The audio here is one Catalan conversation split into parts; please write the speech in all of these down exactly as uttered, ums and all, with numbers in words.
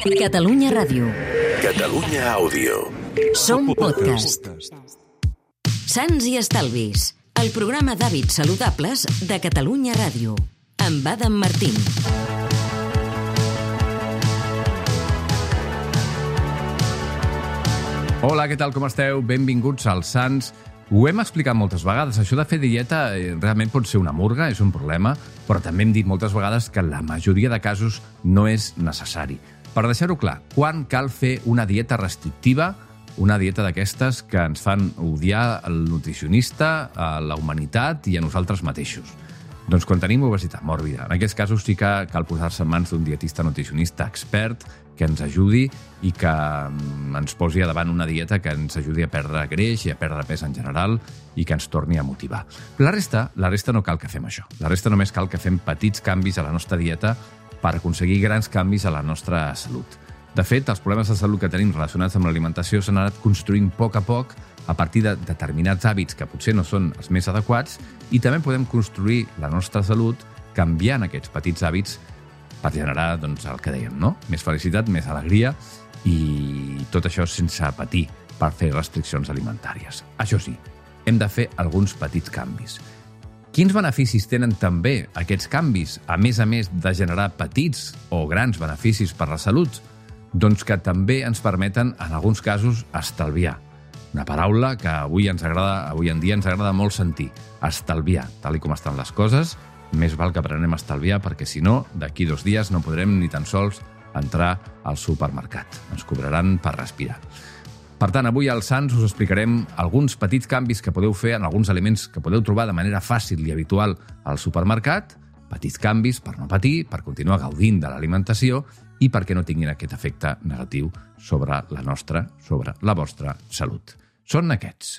Catalunya Ràdio. Catalunya Àudio. Som podcast. Sants i Estalvis, el programa d'hàbits saludables de Catalunya Ràdio, amb Adam Martín. Hola, què tal, com esteu? Benvinguts als Sants. Ho hem explicat moltes vegades. Això de fer dieta realment pot ser una murga, és un problema, però també hem dit moltes vegades que en la majoria de casos no és necessari. Per deixar-ho clar, quan cal fer una dieta restrictiva, una dieta d'aquestes que ens fan odiar el nutricionista, a la humanitat i a nosaltres mateixos? Doncs quan tenim obesitat mòrbida. En aquests casos sí que cal posar-se en mans d'un dietista nutricionista expert que ens ajudi i que ens posi a davant una dieta que ens ajudi a perdre greix i a perdre pes en general i que ens torni a motivar. La resta, la resta no cal que fem això. La resta només cal que fem petits canvis a la nostra dieta per aconseguir grans canvis a la nostra salut. De fet, els problemes de salut que tenim relacionats amb l'alimentació s'han anat construint a poc a poc a partir de determinats hàbits que potser no són els més adequats, i també podem construir la nostra salut canviant aquests petits hàbits per generar, doncs, el que dèiem, no? Més felicitat, més alegria, i tot això sense patir per fer restriccions alimentàries. Això sí, hem de fer alguns petits canvis. Quins beneficis tenen també aquests canvis, a més a més de generar petits o grans beneficis per la salut? Doncs que també ens permeten, en alguns casos, estalviar. Una paraula que avui ens agrada, avui en dia ens agrada molt sentir. Estalviar. Tal i com estan les coses, més val que aprenem a estalviar, perquè si no, d'aquí dos dies no podrem ni tan sols entrar al supermercat. Ens cobraran per respirar. Per tant, avui als Sants us explicarem alguns petits canvis que podeu fer en alguns aliments que podeu trobar de manera fàcil i habitual al supermercat, petits canvis per no patir, per continuar gaudint de l'alimentació i perquè no tinguin aquest efecte negatiu sobre la nostra, sobre la vostra salut. Són aquests.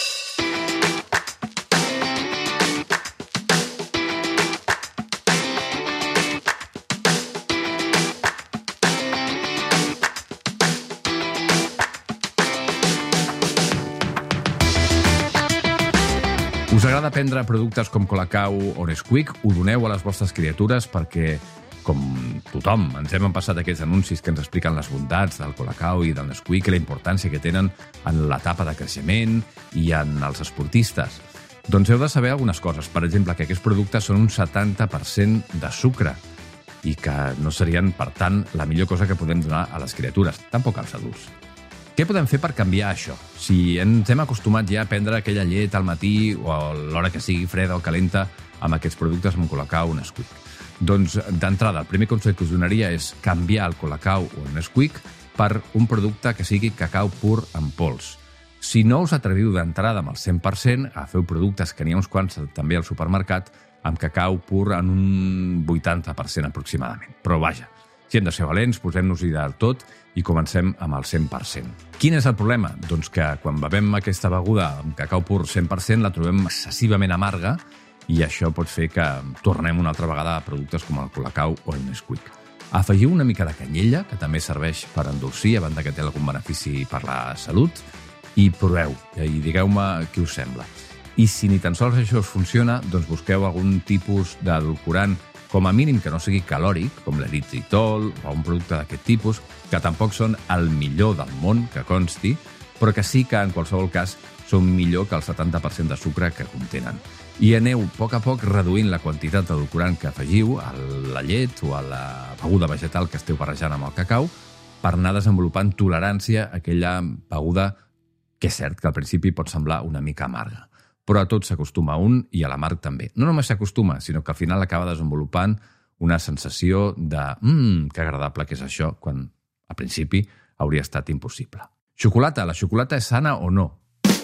Us agrada prendre productes com Colacao o Nesquik? Ho doneu a les vostres criatures perquè, com tothom, ens hem empassat aquests anuncis que ens expliquen les bondats del Colacao i del Nesquik i la importància que tenen en l'etapa de creixement i en els esportistes. Doncs heu de saber algunes coses. Per exemple, que aquests productes són un setanta per cent de sucre i que no serien, per tant, la millor cosa que podem donar a les criatures, tampoc als adults. Què podem fer per canviar això? Si ens hem acostumat ja a prendre aquella llet al matí o a l'hora que sigui freda o calenta amb aquests productes amb Colacao o Nesquik. Doncs, d'entrada, el primer consell que us donaria és canviar el Colacao o el Nesquik per un producte que sigui cacau pur en pols. Si no us atreviu d'entrada amb el cent per cent, agafeu productes que n'hi ha uns quants també al supermercat amb cacau pur en un vuitanta per cent aproximadament. Però vaja, si hem de ser valents, posem-nos-hi del tot i comencem amb el cent per cent. Quin és el problema? Doncs que quan bevem aquesta beguda amb cacau pur cent per cent la trobem excessivament amarga i això pot fer que tornem una altra vegada a productes com el Colacao o el Nesquik. Afegiu una mica de canyella, que també serveix per endolcir, a banda que té algun benefici per la salut, i proveu, i digueu-me què us sembla. I si ni tan sols això us funciona, doncs busqueu algun tipus d'edulcorant, com a mínim que no sigui calòric, com l'eritritol o un producte d'aquest tipus, que tampoc són el millor del món, que consti, però que sí que, en qualsevol cas, són millor que el setanta per cent de sucre que contenen. I aneu, a poc a poc, reduint la quantitat d'edulcorant que afegiu a la llet o a la beguda vegetal que esteu barrejant amb el cacau per anar desenvolupant tolerància a aquella beguda que és cert que al principi pot semblar una mica amarga. Però a tot s'acostuma un i a l'amarg també. No només s'acostuma, sinó que al final acaba desenvolupant una sensació de mmm, que agradable que és això, quan al principi hauria estat impossible. Xocolata. La xocolata és sana o no?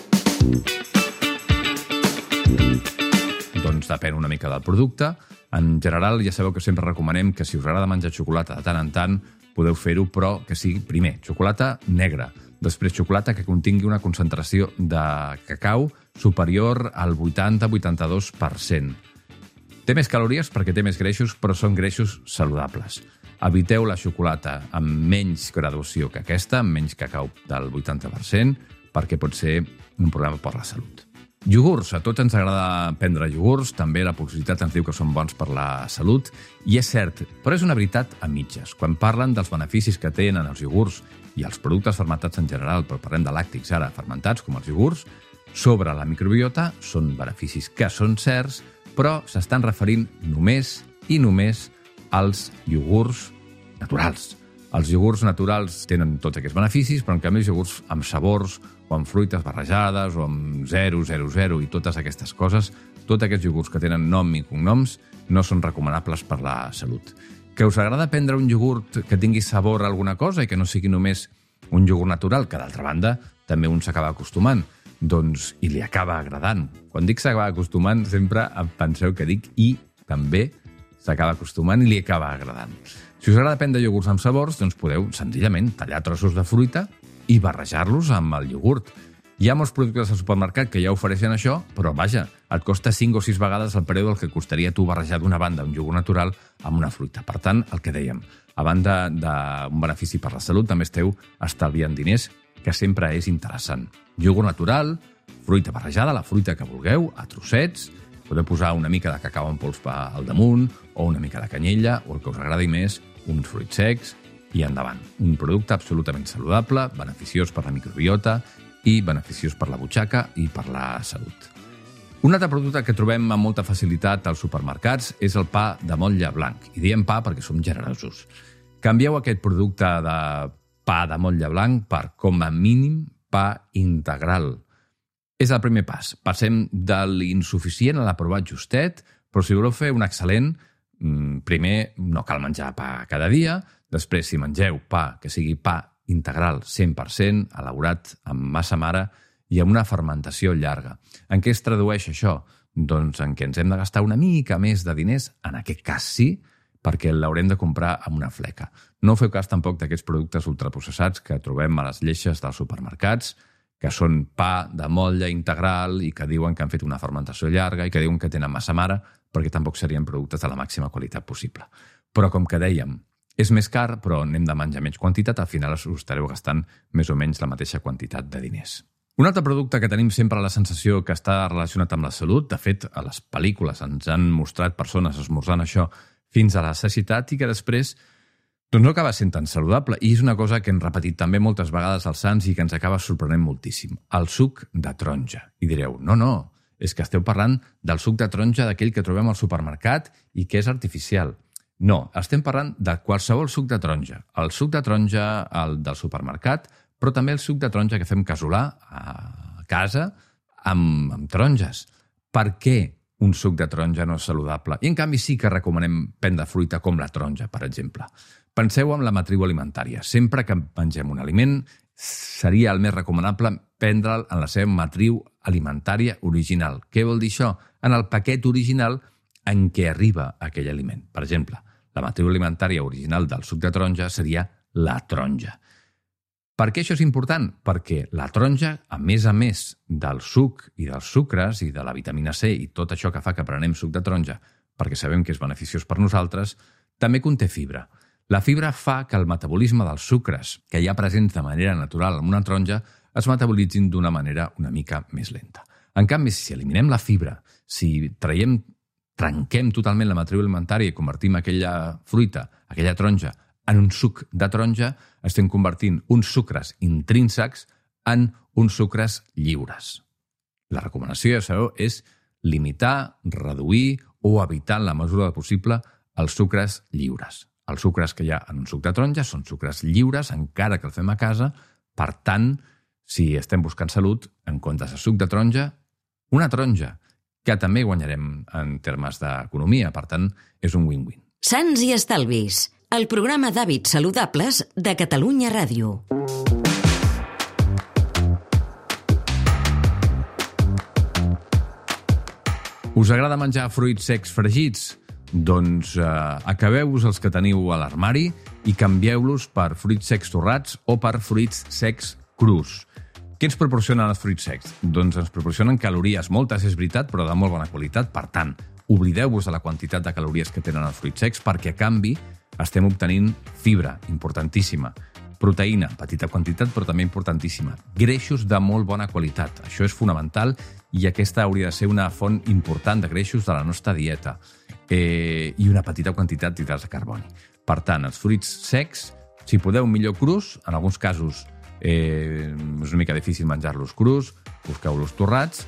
Doncs depèn una mica del producte. En general, ja sabeu que sempre recomanem que si us agrada menjar xocolata de tant en tant, podeu fer-ho, però que sigui, primer, xocolata negra, després xocolata que contingui una concentració de cacau superior al vuitanta a vuitanta-dos per cent. Té més calories perquè té més greixos, però són greixos saludables. Eviteu la xocolata amb menys graduació que aquesta, amb menys cacau del vuitanta per cent, perquè pot ser un problema per la salut. Iogurts. A tots ens agrada prendre iogurts. També la publicitat ens diu que són bons per la salut. I és cert, però és una veritat a mitges. Quan parlen dels beneficis que tenen els iogurts i els productes fermentats en general, però parlem de làctics ara fermentats, com els iogurts, sobre la microbiota són beneficis que són certs, però s'estan referint només i només als iogurts naturals. Els iogurts naturals tenen tots aquests beneficis, però en canvi els iogurts amb sabors o amb fruites barrejades o amb zero, zero, zero i totes aquestes coses, tots aquests iogurts que tenen nom i cognoms no són recomanables per la salut. Que us agrada prendre un iogurt que tingui sabor a alguna cosa i que no sigui només un iogurt natural, que d'altra banda també un s'acaba acostumant, doncs i li acaba agradant. Quan dic s'acaba acostumant, sempre penseu que dic i també s'acaba acostumant i li acaba agradant. Si us agrada prendre iogurts amb sabors, doncs podeu senzillament tallar trossos de fruita i barrejar-los amb el iogurt. Hi ha molts productes al supermercat que ja ofereixen això, però vaja, et costa cinc o sis vegades el preu del que costaria tu barrejar d'una banda un iogurt natural amb una fruita. Per tant, el que dèiem, a banda d'un benefici per la salut, també esteu estalviant diners, que sempre és interessant. Iogurt natural, fruita barrejada, la fruita que vulgueu, a trossets, podeu posar una mica de cacau en pols al damunt, o una mica de canyella, o el que us agradi més, uns fruits secs, i endavant. Un producte absolutament saludable, beneficiós per la microbiota i beneficiós per la butxaca i per la salut. Un altre producte que trobem amb molta facilitat als supermercats és el pa de motlle blanc. I diem pa perquè som generosos. Canvieu aquest producte de pa de motlle blanc per, com a mínim, pa integral. És el primer pas. Passem de l'insuficient a l'aprovat justet, però si voleu fer un excel·lent, primer no cal menjar pa cada dia, després si mengeu pa que sigui pa integral cent per cent, elaborat amb massa mare i amb una fermentació llarga. En què es tradueix això? Doncs en què ens hem de gastar una mica més de diners, en aquest cas sí, perquè l'haurem de comprar amb una fleca. No feu cas tampoc d'aquests productes ultraprocessats que trobem a les lleixes dels supermercats, que són pa de motlle integral i que diuen que han fet una fermentació llarga i que diuen que tenen massa mare, perquè tampoc serien productes de la màxima qualitat possible. Però com que dèiem, és més car, però n'hem de menjar menys quantitat, al final us estareu gastant més o menys la mateixa quantitat de diners. Un altre producte que tenim sempre la sensació que està relacionat amb la salut, de fet, a les pel·lícules ens han mostrat persones esmorzant això fins a la sacietat i que després doncs no acaba sent tan saludable. I és una cosa que hem repetit també moltes vegades als sants i que ens acaba sorprenent moltíssim. El suc de taronja. I direu, no, no, és que esteu parlant del suc de taronja d'aquell que trobem al supermercat i que és artificial. No, estem parlant de qualsevol suc de taronja. El suc de taronja el del supermercat, però també el suc de taronja que fem casolà a casa amb, amb taronges. Per què un suc de taronja no és saludable? I en canvi sí que recomanem prendre fruita com la taronja, per exemple. Penseu en la matriu alimentària. Sempre que mengem un aliment, seria el més recomanable prendre'l en la seva matriu alimentària original. Què vol dir això? En el paquet original en què arriba aquell aliment. Per exemple, la matriu alimentària original del suc de taronja seria la taronja. Per què això és important? Perquè la taronja, a més a més del suc i dels sucres i de la vitamina C i tot això que fa que prenem suc de taronja, perquè sabem que és beneficiós per nosaltres, també conté fibra. La fibra fa que el metabolisme dels sucres, que hi ha presents de manera natural en una taronja, es metabolitzin d'una manera una mica més lenta. En canvi, si eliminem la fibra, si traiem, trenquem totalment la matriu alimentària i convertim aquella fruita, aquella taronja, en un suc de taronja, estem convertint uns sucres intrínsecs en uns sucres lliures. La recomanació, ja sabeu, és limitar, reduir o evitar en la mesura del possible els sucres lliures. Els sucres que hi ha en un suc de taronja són sucres lliures, encara que el fem a casa. Per tant, si estem buscant salut, en comptes de suc de taronja, una taronja, que també guanyarem en termes d'economia. Per tant, és un win-win. Sants i estalvis, el programa d'hàbits saludables de Catalunya Ràdio. Us agrada menjar fruits secs fregits? Doncs eh, acabeu-vos els que teniu a l'armari i canvieu-los per fruits secs torrats o per fruits secs crus. Què ens proporcionen els fruits secs? Doncs ens proporcionen calories, moltes és veritat, però de molt bona qualitat. Per tant, oblideu-vos de la quantitat de calories que tenen els fruits secs perquè, a canvi, estem obtenint fibra, importantíssima. proteïna, petita quantitat, però també importantíssima. Greixos de molt bona qualitat. Això és fonamental i aquesta hauria de ser una font important de greixos de la nostra dieta. Eh, I una petita quantitat d'hidrats de carboni. Per tant, els fruits secs, si podeu, millor crus. En alguns casos eh, és una mica difícil menjar-los crus, busqueu-los torrats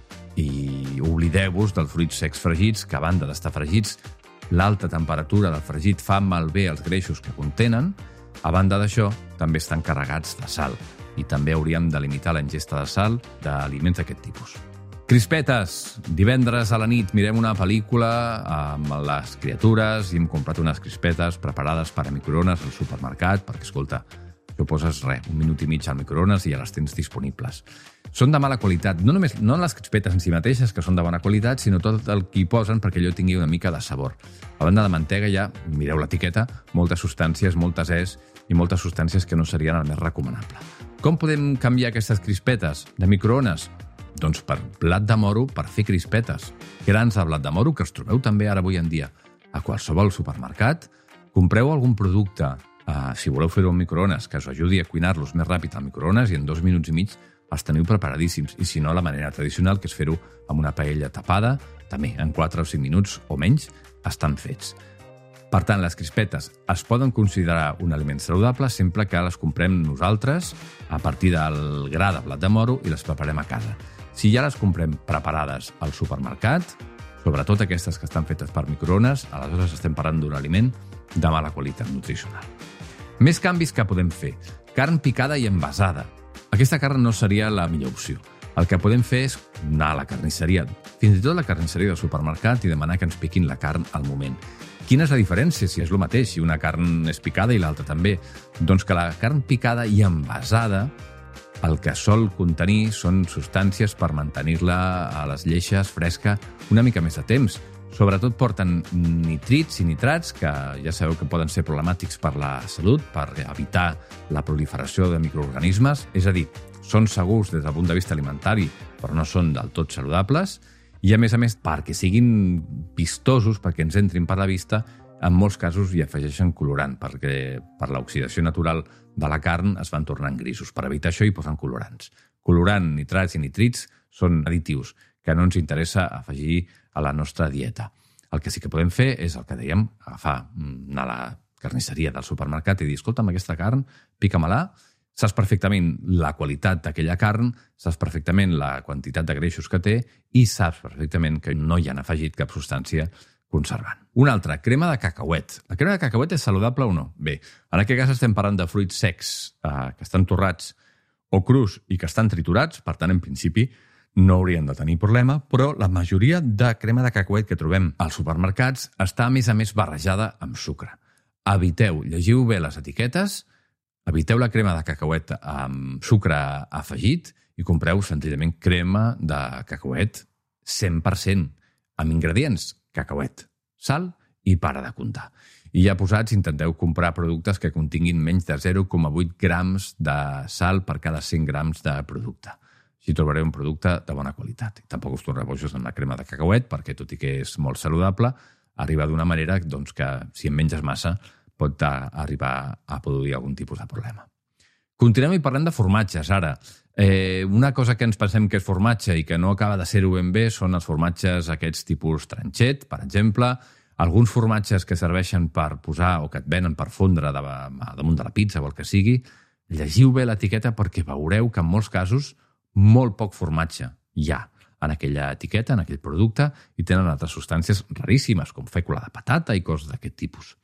i oblideu-vos dels fruits secs fregits, que a banda d'estar fregits, l'alta temperatura del fregit fa malbé els greixos que contenen. A banda d'això, també estan carregats de sal i també hauríem de limitar la ingesta de sal d'aliments d'aquest tipus. Crispetes. Divendres a la nit mirem una pel·lícula amb les criatures i hem comprat unes crispetes preparades per a microones al supermercat perquè, escolta, això poses res, un minut i mig al microones i ja les tens disponibles. Són de mala qualitat, no només no les crispetes en si mateixes, que són de bona qualitat, sinó tot el que hi posen perquè allò tingui una mica de sabor. A banda de mantega ja, mireu l'etiqueta, moltes substàncies, moltes es i moltes substàncies que no serien el més recomanable. Com podem canviar aquestes crispetes de microones? Doncs per blat de moro per fer crispetes. Grans de blat de moro, que els trobeu també ara avui en dia a qualsevol supermercat. Compreu algun producte, eh, si voleu fer-ho en microones, que us ajudi a cuinar-los més ràpid al microones i en dos minuts i mig els teniu preparadíssims. I si no, la manera tradicional, que és fer-ho amb una paella tapada, també en quatre o cinc minuts o menys estan fets. Per tant, les crispetes es poden considerar un aliment saludable sempre que les comprem nosaltres a partir del gra de blat de moro i les preparem a casa. Si ja les comprem preparades al supermercat, sobretot aquestes que estan fetes per microones, aleshores estem parlant d'un aliment de mala qualitat nutricional. Més canvis que podem fer. Carn picada i envasada. Aquesta carn no seria la millor opció. El que podem fer és anar a la carnisseria, fins i tot a la carnisseria del supermercat, i demanar que ens piquin la carn al moment. Quina és la diferència, si és el mateix, si una carn és picada i l'altra també? Doncs que la carn picada i envasada el que sol contenir són substàncies per mantenir-la a les lleixes fresca una mica més de temps. Sobretot porten nitrits i nitrats, que ja sabeu que poden ser problemàtics per la salut, per evitar la proliferació de microorganismes. És a dir, són segurs des del punt de vista alimentari, però no són del tot saludables. I, a més a més, perquè siguin vistosos, perquè ens entrin per la vista, en molts casos hi afegeixen colorant, perquè per l'oxidació natural de la carn es van tornant grisos. Per evitar això hi posen colorants. Colorant, nitrats i nitrits són additius que no ens interessa afegir a la nostra dieta. El que sí que podem fer és el que dèiem, agafar, anar a la carnisseria del supermercat i dir, escolta'm, aquesta carn, pica-me-la, saps perfectament la qualitat d'aquella carn, saps perfectament la quantitat de greixos que té i saps perfectament que no hi han afegit cap substància conservant. Una altra, crema de cacauet. La crema de cacauet és saludable o no? Bé, en aquest cas estem parlant de fruits secs eh, que estan torrats o crus i que estan triturats, per tant, en principi, no haurien de tenir problema, però la majoria de crema de cacauet que trobem als supermercats està, a més a més, barrejada amb sucre. Eviteu, llegiu bé les etiquetes, eviteu la crema de cacauet amb sucre afegit i compreu senzillament crema de cacauet cent per cent, amb ingredients cacauet, sal i para de comptar. I ja posats, intenteu comprar productes que continguin menys de zero coma vuit grams de sal per cada cent grams de producte. Així trobareu un producte de bona qualitat. I tampoc us torneu bojos amb la crema de cacauet, perquè tot i que és molt saludable, arriba d'una manera doncs, que si en menges massa pot arribar a produir algun tipus de problema. Continuem i parlem de formatges, ara. Eh, una cosa que ens pensem que és formatge i que no acaba de ser-ho ben bé són els formatges aquests tipus tranxet, per exemple, alguns formatges que serveixen per posar o que et venen per fondre damunt de la pizza o el que sigui. Llegiu bé l'etiqueta perquè veureu que en molts casos molt poc formatge hi ha en aquella etiqueta, en aquell producte, i tenen altres substàncies raríssimes, com fècula de patata i coses d'aquest tipus.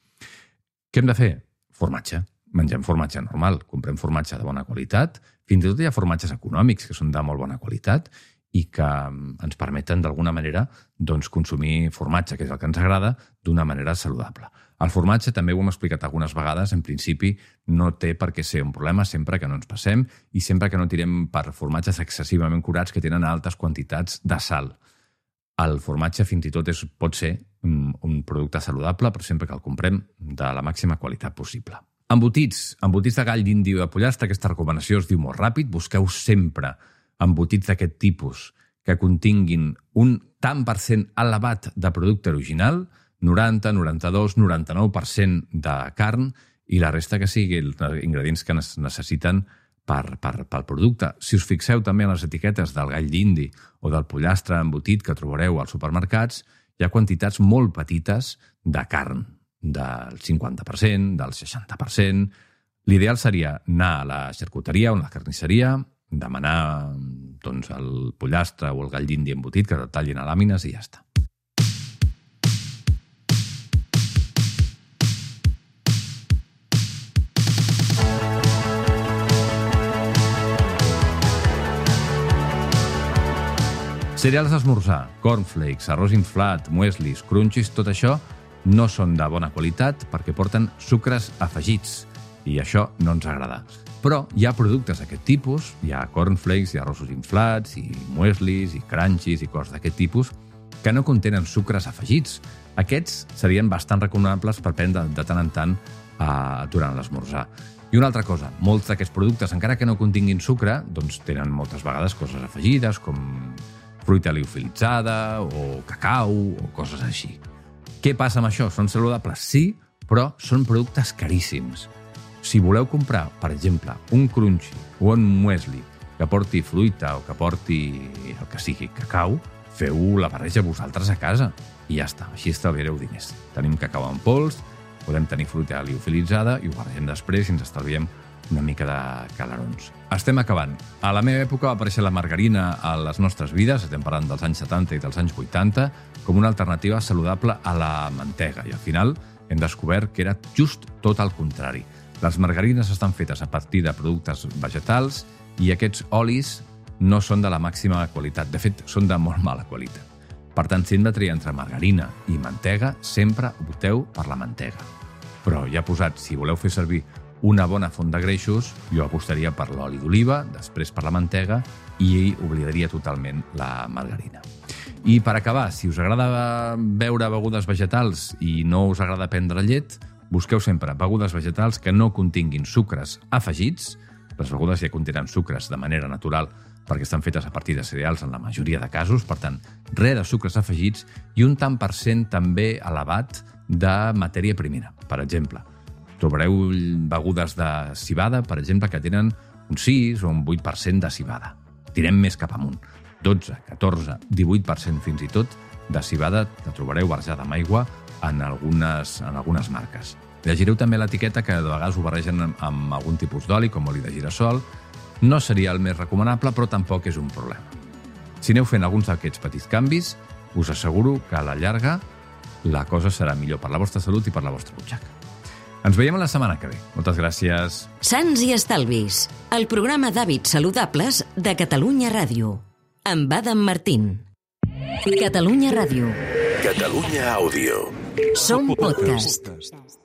Què hem de fer? Formatge. Mengem formatge normal, comprem formatge de bona qualitat, fins i tot hi ha formatges econòmics que són de molt bona qualitat i que ens permeten d'alguna manera doncs, consumir formatge, que és el que ens agrada, d'una manera saludable. El formatge, també ho hem explicat algunes vegades, en principi no té per què ser un problema sempre que no ens passem i sempre que no tirem per formatges excessivament curats que tenen altes quantitats de sal. El formatge fins i tot és, pot ser un, un producte saludable, però sempre que el comprem de la màxima qualitat possible. Embotits, embotits de gall, d'indi o de pollastre, aquesta recomanació es diu molt ràpid, busqueu sempre embotits d'aquest tipus que continguin un tant per cent elevat de producte original, noranta, noranta-dos, noranta-nou per cent de carn i la resta que sigui els ingredients que es necessiten per, per, pel producte. Si us fixeu també en les etiquetes del gall d'indi o del pollastre embotit que trobareu als supermercats, hi ha quantitats molt petites de carn, del cinquanta per cent, del seixanta per cent. L'ideal seria anar a la xarcuteria o a la carnisseria, demanar doncs, el pollastre o el gall d'indi embotit que el tallin a làmines i ja està. Cereals d'esmorzar, cornflakes, arròs inflat, mueslis, crunchies, tot això no són de bona qualitat perquè porten sucres afegits i això no ens agrada. Però hi ha productes d'aquest tipus, hi ha cornflakes, hi ha arrossos inflats, i mueslis, i crunchies, i coses d'aquest tipus, que no contenen sucres afegits. Aquests serien bastant recomanables per prendre de tant en tant eh, durant l'esmorzar. I una altra cosa, molts d'aquests productes, encara que no continguin sucre, doncs tenen moltes vegades coses afegides, com fruita liofilitzada o cacau o coses així. Què passa amb això? Són saludables? Sí, però són productes caríssims. Si voleu comprar, per exemple, un crunchy o un muesli que porti fruita o que porti el que sigui cacau, feu la barreja vosaltres a casa i ja està, així estalviareu diners. Tenim cacau en pols, podem tenir fruita liofilitzada i ho barregem després i ens estalviem una mica de calarons. Estem acabant. A la meva època va aparèixer la margarina a les nostres vides, estem parlant dels anys setanta i dels anys vuitanta, com una alternativa saludable a la mantega. I al final hem descobert que era just tot el contrari. Les margarines estan fetes a partir de productes vegetals i aquests olis no són de la màxima qualitat. De fet, són de molt mala qualitat. Per tant, si hem de triar entre margarina i mantega, sempre opteu per la mantega. Però ja posat, si voleu fer servir una bona font de greixos, jo apostaria per l'oli d'oliva, després per la mantega i oblidaria totalment la margarina. I per acabar, si us agrada beure begudes vegetals i no us agrada prendre llet, busqueu sempre begudes vegetals que no continguin sucres afegits. Les begudes ja contenen sucres de manera natural perquè estan fetes a partir de cereals en la majoria de casos, per tant, res de sucres afegits i un tant per cent també elevat de matèria primera. Per exemple, trobareu begudes de civada, per exemple, que tenen un sis o un vuit per cent de civada. Tirem més cap amunt. dotze, catorze, divuit per cent fins i tot de civada la trobareu barrejada amb aigua en algunes, en algunes marques. Llegireu també l'etiqueta que de vegades ho barregen amb, amb algun tipus d'oli, com oli de girassol. No seria el més recomanable, però tampoc és un problema. Si aneu fent alguns d'aquests petits canvis, us asseguro que a la llarga la cosa serà millor per la vostra salut i per la vostra butxaca. Ens veiem la setmana que ve. Moltes gràcies. Sants i Estalvis, el programa d'hàbits saludables de Catalunya Ràdio. Amb Adam Martín. Catalunya Ràdio. Catalunya Àudio. Som podcast.